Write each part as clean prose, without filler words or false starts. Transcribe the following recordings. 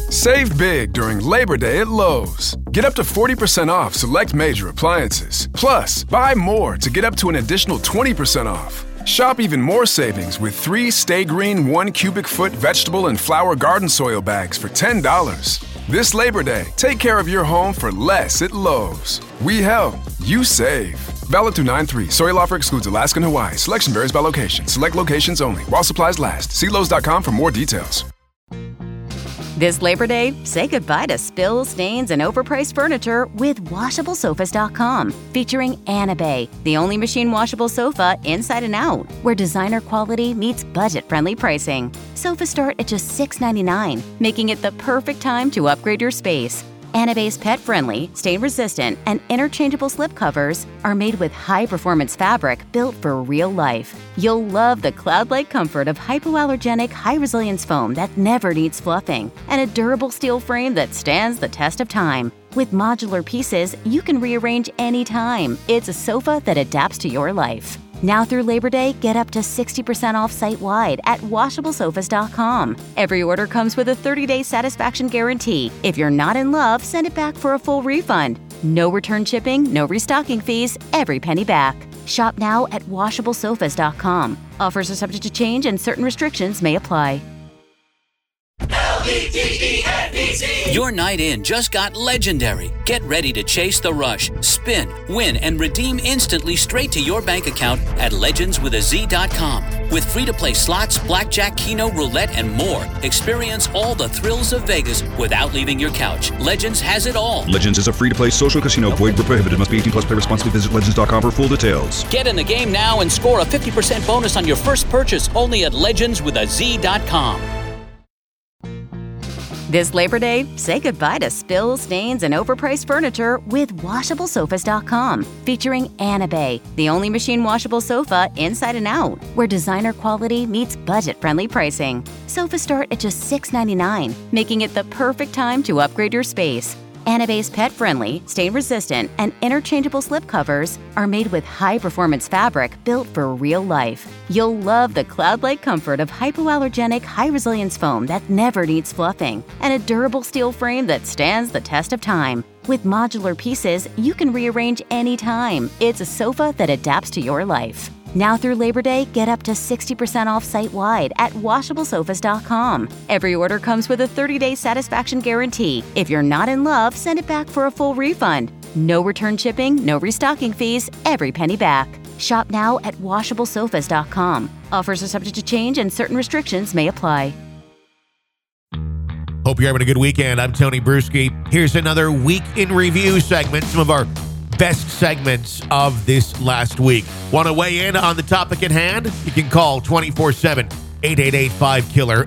Save big during Labor Day at Lowe's. Get up to 40% off select major appliances. Plus, buy more to get up to an additional 20% off. Shop even more savings with 3 Stay Green 1 cubic foot vegetable and flower garden soil bags for $10. This Labor Day, take care of your home for less at Lowe's. We help, you save. Valid through 9/3. Soil offer excludes Alaska and Hawaii. Selection varies by location. Select locations only. While supplies last. See Lowe's.com for more details. This Labor Day, say goodbye to spills, stains, and overpriced furniture with WashableSofas.com, featuring Anabay, the only machine washable sofa inside and out, where designer quality meets budget-friendly pricing. Sofas start at just $6.99, making it the perfect time to upgrade your space. Anabay's pet-friendly, stain-resistant, and interchangeable slipcovers are made with high-performance fabric built for real life. You'll love the cloud-like comfort of hypoallergenic, high-resilience foam that never needs fluffing, and a durable steel frame that stands the test of time. With modular pieces, you can rearrange anytime. It's a sofa that adapts to your life. Now through Labor Day, get up to 60% off site-wide at WashableSofas.com. Every order comes with a 30-day satisfaction guarantee. If you're not in love, send it back for a full refund. No return shipping, no restocking fees, every penny back. Shop now at WashableSofas.com. Offers are subject to change and certain restrictions may apply. LEGENDZ. Your night in just got legendary. Get ready to chase the rush, spin, win, and redeem instantly straight to your bank account at legendswithaz.com. With free-to-play slots, blackjack, keno, roulette, and more, experience all the thrills of Vegas without leaving your couch. Legends has it all. Legends is a free-to-play social casino. Void where prohibited. Must be 18 plus. Play responsibly. Visit legends.com for full details. Get in the game now and score a 50% bonus on your first purchase only at legendswithaz.com. This Labor Day, say goodbye to spills, stains, and overpriced furniture with WashableSofas.com, featuring Anabay, the only machine washable sofa inside and out, where designer quality meets budget-friendly pricing. Sofas start at just $6.99, making it the perfect time to upgrade your space. Anabay's pet-friendly, stain-resistant, and interchangeable slipcovers are made with high-performance fabric built for real life. You'll love the cloud-like comfort of hypoallergenic, high-resilience foam that never needs fluffing, and a durable steel frame that stands the test of time. With modular pieces, you can rearrange anytime. It's a sofa that adapts to your life. Now through Labor Day, get up to 60% off site-wide at WashableSofas.com. Every order comes with a 30-day satisfaction guarantee. If you're not in love, send it back for a full refund. No return shipping, no restocking fees, every penny back. Shop now at WashableSofas.com. Offers are subject to change and certain restrictions may apply. Hope you're having a good weekend. I'm Tony Bruschi. Here's another Week in Review segment, some of our best segments of this last week. Want to weigh in on the topic at hand? You can call 24/7, 888-5KILLER,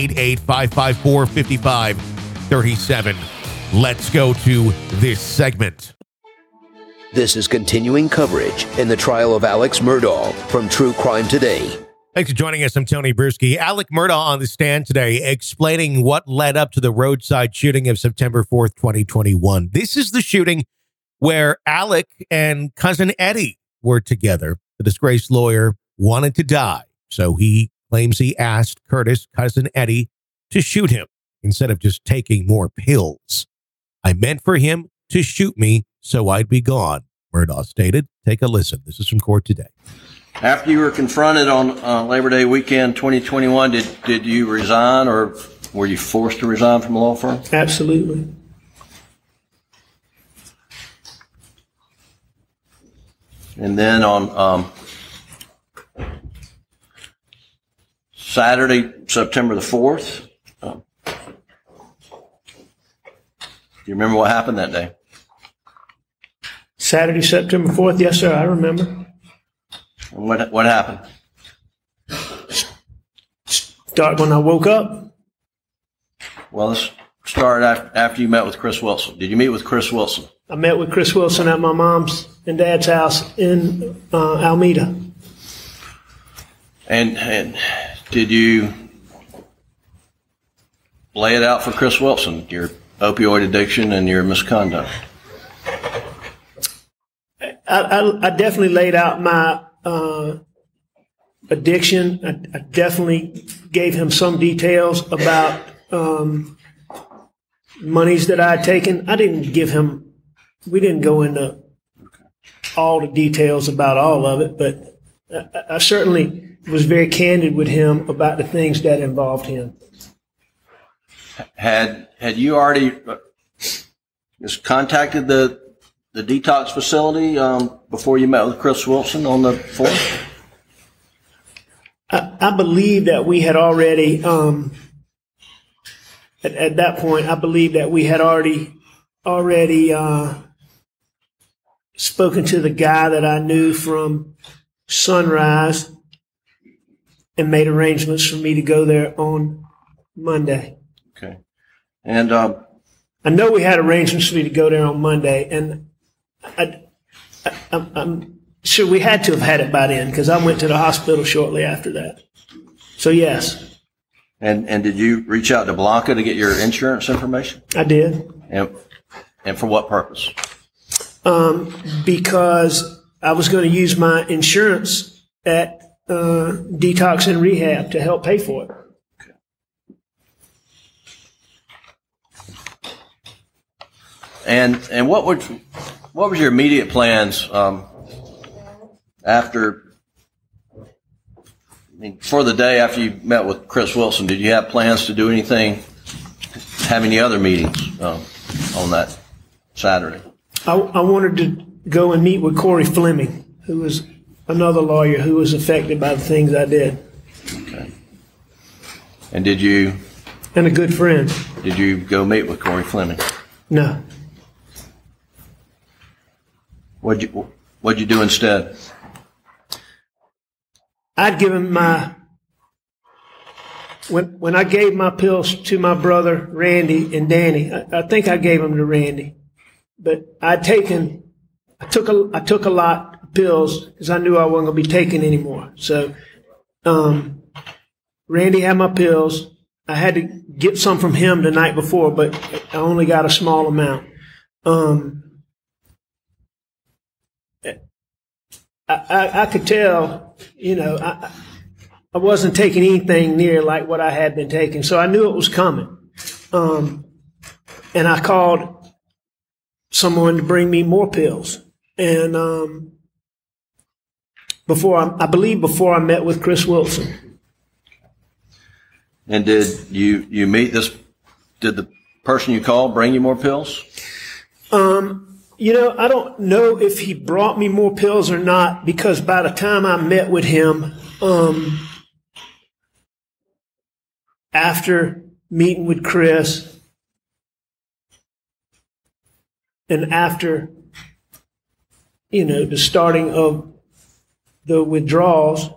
888-554-5537. Let's go to this segment. This is continuing coverage in the trial of Alex Murdaugh from True Crime Today. Thanks for joining us. I'm Tony Bruschi. Alec Murdaugh on the stand today explaining what led up to the roadside shooting of September 4th, 2021. This is the shooting where Alec and cousin Eddie were together. The disgraced lawyer wanted to die, so he claims he asked Curtis, cousin Eddie, to shoot him instead of just taking more pills. I meant for him to shoot me so I'd be gone, Murdaugh stated. Take a listen. This is from court today. After you were confronted on Labor Day weekend 2021, did you resign, or were you forced to resign from the law firm? Absolutely. And then on Saturday, September the 4th, do you remember what happened that day? Saturday, September 4th? Yes, sir, I remember. And what happened? Start when I woke up. Well, let's start after you met with Chris Wilson. Did you meet with Chris Wilson? I met with Chris Wilson at my mom's and dad's house in Alameda. And did you lay it out for Chris Wilson, your opioid addiction and your misconduct? I definitely laid out my addiction. I definitely gave him some details about monies that I had taken. I didn't give him, we didn't go into all the details about all of it, but I certainly was very candid with him about the things that involved him. Had you already just contacted the detox facility before you met with Chris Wilson on the 4th? I believe that we had already, at that point, I believe that we had already spoken to the guy that I knew from Sunrise and made arrangements for me to go there on Monday. Okay. And I know we had arrangements for me to go there on Monday, and I'm sure we had to have had it by then because I went to the hospital shortly after that. So, yes. And did you reach out to Blanca to get your insurance information? I did. And for what purpose? Because I was going to use my insurance at Detox and Rehab to help pay for it. Okay. And what was your immediate plans after? I mean, for the day after you met with Chris Wilson, did you have plans to do anything, have any other meetings on that Saturday? I wanted to go and meet with Corey Fleming, who was another lawyer who was affected by the things I did. Okay. And did you? And a good friend. Did you go meet with Corey Fleming? No. What'd you do instead? I'd given when I gave my pills to my brother Randy and Danny, I think I gave them to Randy, but I took a lot of pills because I knew I wasn't going to be taking any more. So, Randy had my pills. I had to get some from him the night before, but I only got a small amount. I could tell, I wasn't taking anything near like what I had been taking, so I knew it was coming. And I called someone to bring me more pills. And before I met with Chris Wilson. And did you meet this? Did the person you called bring you more pills? I don't know if he brought me more pills or not, because by the time I met with him, after meeting with Chris and after, the starting of the withdrawals,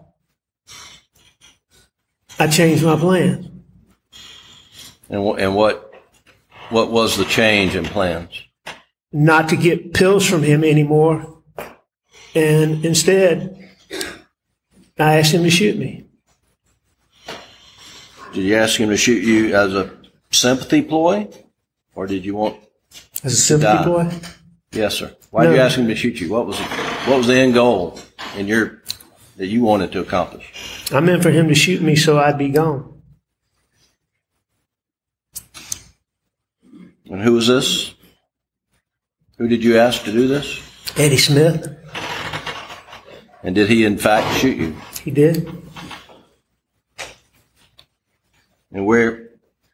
I changed my plans. And what was the change in plans? Not to get pills from him anymore, and instead, I asked him to shoot me. Did you ask him to shoot you as a sympathy ploy, or did you want as a sympathy ploy? Yes, sir. Why did you ask him to shoot you? What was the end goal that you wanted to accomplish? I meant for him to shoot me so I'd be gone. And who was this? Who did you ask to do this? Eddie Smith. And did he in fact shoot you? He did. And where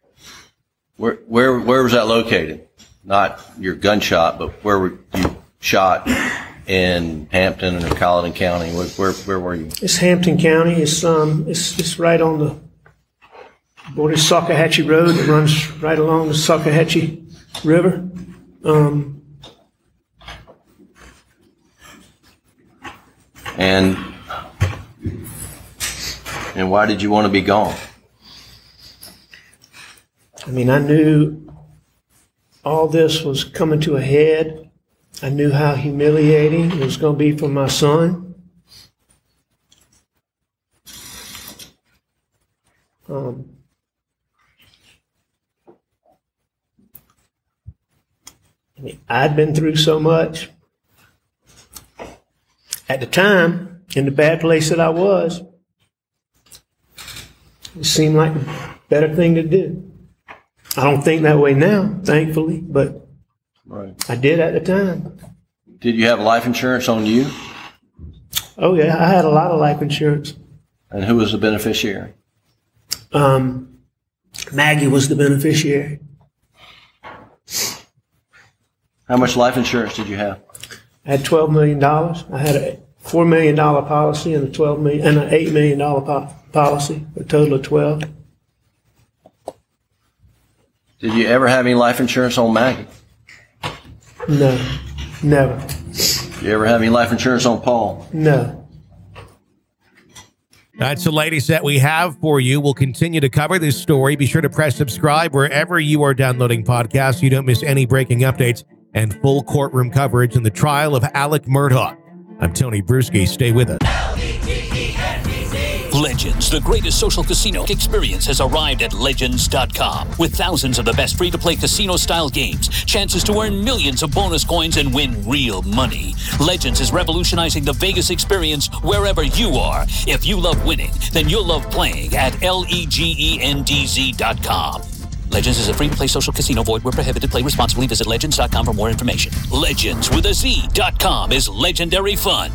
was that located? Not your gunshot, but where were you shot in Hampton or Colleton County? Where were you? It's Hampton County. It's right on the border of Salkehatchie Road. It runs right along the Salkehatchie River. And why did you want to be gone? I mean, I knew all this was coming to a head. I knew how humiliating it was going to be for my son. I'd been through so much. At the time, in the bad place that I was, it seemed like the better thing to do. I don't think that way now, thankfully, but Right. I did at the time. Did you have life insurance on you? Oh, yeah, I had a lot of life insurance. And who was the beneficiary? Maggie was the beneficiary. How much life insurance did you have? I had $12 million. I had a $4 million policy and an $8 million policy, a total of 12. Did you ever have any life insurance on Maggie? No, never. Did you ever have any life insurance on Paul? No. That's the latest that we have for you. We'll continue to cover this story. Be sure to press subscribe wherever you are downloading podcasts so you don't miss any breaking updates and full courtroom coverage in the trial of Alec Murdaugh. I'm Tony Bruschi. Stay with us. Legends, the greatest social casino experience, has arrived at Legends.com. With thousands of the best free-to-play casino-style games, chances to earn millions of bonus coins and win real money. Legends is revolutionizing the Vegas experience wherever you are. If you love winning, then you'll love playing at LEGENDZ.com. Legends is a free-to-play social casino. Void where prohibited. Play responsibly. Visit Legends.com for more information. Legends with a Z.com is legendary fun.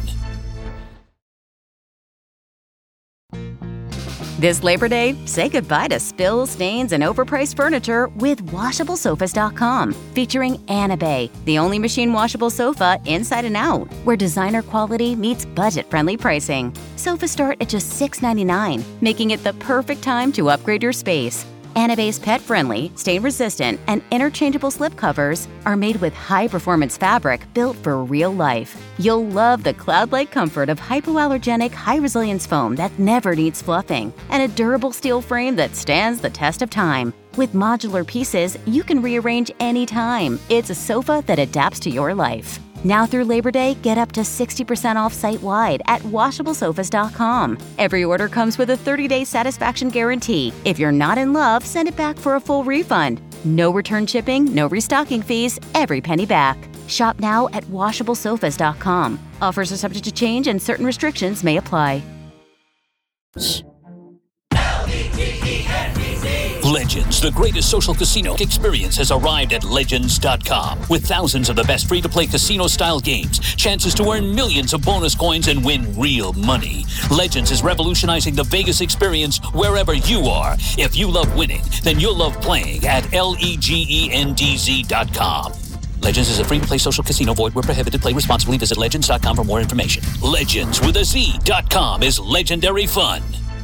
This Labor Day, say goodbye to spills, stains, and overpriced furniture with WashableSofas.com, featuring Anabay, the only machine washable sofa inside and out, where designer quality meets budget-friendly pricing. Sofas start at just $6.99, making it the perfect time to upgrade your space. Anabay's pet-friendly, stain-resistant, and interchangeable slipcovers are made with high-performance fabric built for real life. You'll love the cloud-like comfort of hypoallergenic, high-resilience foam that never needs fluffing, and a durable steel frame that stands the test of time. With modular pieces, you can rearrange anytime. It's a sofa that adapts to your life. Now through Labor Day, get up to 60% off site-wide at WashableSofas.com. Every order comes with a 30-day satisfaction guarantee. If you're not in love, send it back for a full refund. No return shipping, no restocking fees, every penny back. Shop now at WashableSofas.com. Offers are subject to change and certain restrictions may apply. Legends, the greatest social casino experience, has arrived at Legends.com. With thousands of the best free-to-play casino-style games, chances to earn millions of bonus coins and win real money. Legends is revolutionizing the Vegas experience wherever you are. If you love winning, then you'll love playing at LEGENDZ.com. Legends is a free-to-play social casino. Void where prohibited. Play responsibly. Visit Legends.com for more information. Legends with a Z.com is legendary fun.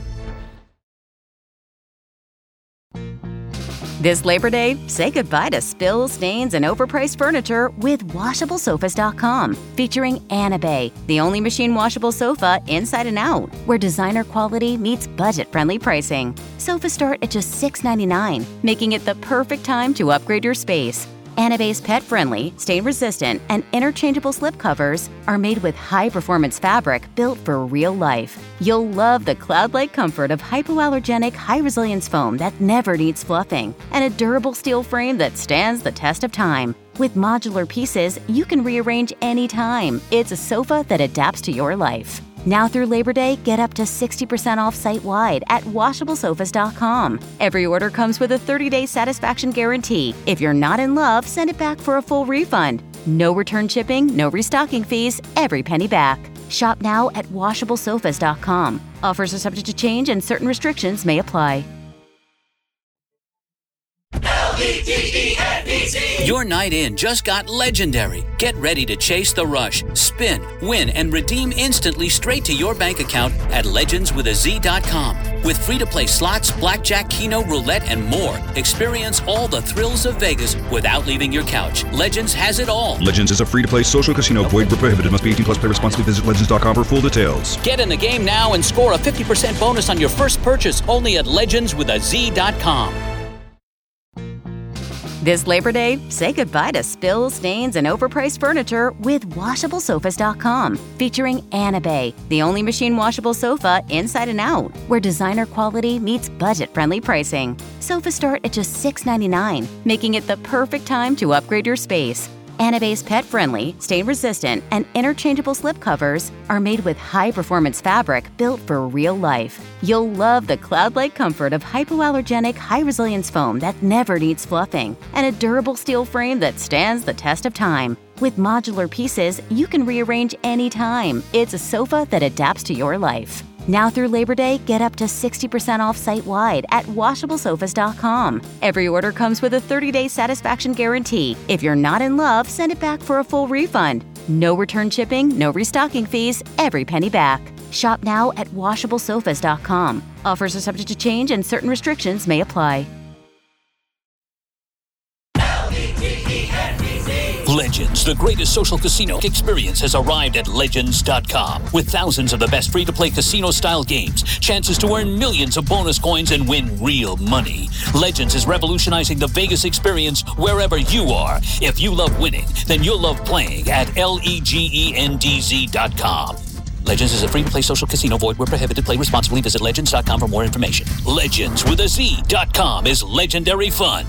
This Labor Day, say goodbye to spills, stains, and overpriced furniture with WashableSofas.com, featuring Anabay, the only machine washable sofa inside and out, where designer quality meets budget-friendly pricing. Sofas start at just $6.99, making it the perfect time to upgrade your space. Anabay's pet-friendly, stain-resistant, and interchangeable slipcovers are made with high-performance fabric built for real life. You'll love the cloud-like comfort of hypoallergenic, high-resilience foam that never needs fluffing, and a durable steel frame that stands the test of time. With modular pieces, you can rearrange anytime. It's a sofa that adapts to your life. Now through Labor Day, get up to 60% off site-wide at WashableSofas.com. Every order comes with a 30-day satisfaction guarantee. If you're not in love, send it back for a full refund. No return shipping, no restocking fees, every penny back. Shop now at WashableSofas.com. Offers are subject to change and certain restrictions may apply. Your night in just got legendary. Get ready to chase the rush, spin, win, and redeem instantly straight to your bank account at legendswithaz.com. With free-to-play slots, blackjack, keno, roulette, and more, experience all the thrills of Vegas without leaving your couch. Legends has it all. Legends is a free-to-play social casino. Void where prohibited. Must be 18 plus. Play responsibly. Visit Legends.com for full details. Get in the game now and score a 50% bonus on your first purchase only at legendswithaz.com. This Labor Day, say goodbye to spills, stains, and overpriced furniture with WashableSofas.com, featuring Anabay, the only machine washable sofa inside and out, where designer quality meets budget-friendly pricing. Sofas start at just $6.99, making it the perfect time to upgrade your space. Anabe's pet-friendly, stain-resistant, and interchangeable slipcovers are made with high-performance fabric built for real life. You'll love the cloud-like comfort of hypoallergenic, high-resilience foam that never needs fluffing, and a durable steel frame that stands the test of time. With modular pieces, you can rearrange anytime. It's a sofa that adapts to your life. Now through Labor Day, get up to 60% off site-wide at WashableSofas.com. Every order comes with a 30-day satisfaction guarantee. If you're not in love, send it back for a full refund. No return shipping, no restocking fees, every penny back. Shop now at WashableSofas.com. Offers are subject to change and certain restrictions may apply. Legends, the greatest social casino experience, has arrived at Legends.com. With thousands of the best free-to-play casino-style games, chances to earn millions of bonus coins and win real money. Legends is revolutionizing the Vegas experience wherever you are. If you love winning, then you'll love playing at LEGENDZ.com. Legends is a free-to-play social casino. Void where prohibited. Play responsibly. Visit Legends.com for more information. Legends with a Z.com is legendary fun.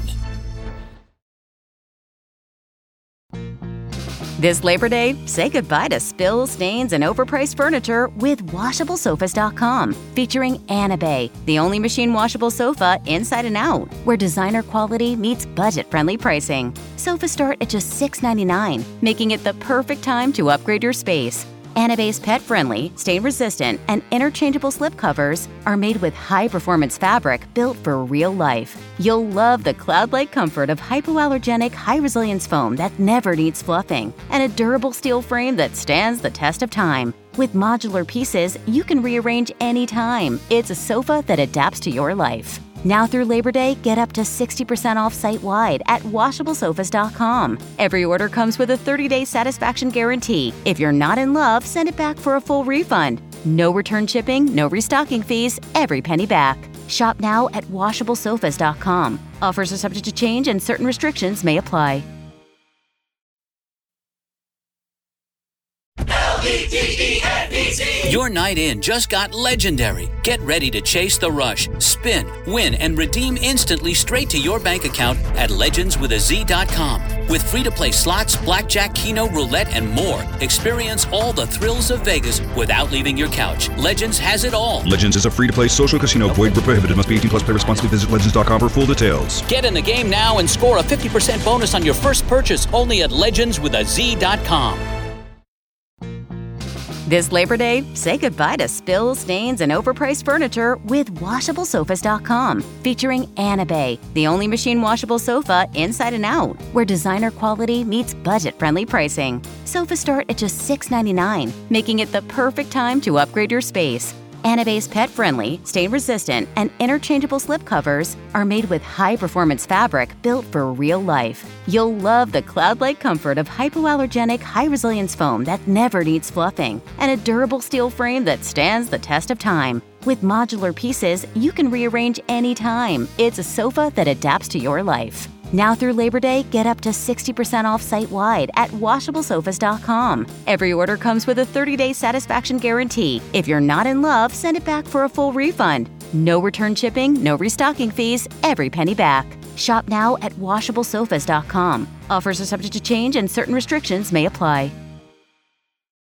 This Labor Day, say goodbye to spills, stains, and overpriced furniture with WashableSofas.com, featuring Anabe, the only machine washable sofa inside and out, where designer quality meets budget-friendly pricing. Sofas start at just $6.99, making it the perfect time to upgrade your space. Anabe's pet-friendly, stain-resistant, and interchangeable slipcovers are made with high-performance fabric built for real life. You'll love the cloud-like comfort of hypoallergenic, high-resilience foam that never needs fluffing, and a durable steel frame that stands the test of time. With modular pieces, you can rearrange anytime. It's a sofa that adapts to your life. Now through Labor Day, get up to 60% off site-wide at WashableSofas.com. Every order comes with a 30-day satisfaction guarantee. If you're not in love, send it back for a full refund. No return shipping, no restocking fees, every penny back. Shop now at WashableSofas.com. Offers are subject to change and certain restrictions may apply. Your night in just got legendary. Get ready to chase the rush, spin, win, and redeem instantly straight to your bank account at legendswithaz.com. With free-to-play slots, blackjack, keno, roulette, and more, experience all the thrills of Vegas without leaving your couch. Legends has it all. Legends is a free-to-play social casino. Void where prohibited. Must be 18 plus. Play responsibly. Visit Legends.com for full details. Get in the game now and score a 50% bonus on your first purchase only at legendswithaz.com. This Labor Day, say goodbye to spills, stains, and overpriced furniture with WashableSofas.com, featuring Anabe, the only machine washable sofa inside and out, where designer quality meets budget-friendly pricing. Sofas start at just $6.99, making it the perfect time to upgrade your space. Anabe's pet-friendly, stain-resistant, and interchangeable slipcovers are made with high-performance fabric built for real life. You'll love the cloud-like comfort of hypoallergenic, high-resilience foam that never needs fluffing, and a durable steel frame that stands the test of time. With modular pieces, you can rearrange anytime. It's a sofa that adapts to your life. Now through Labor Day, get up to 60% off site-wide at WashableSofas.com. Every order comes with a 30-day satisfaction guarantee. If you're not in love, send it back for a full refund. No return shipping, no restocking fees, every penny back. Shop now at WashableSofas.com. Offers are subject to change and certain restrictions may apply.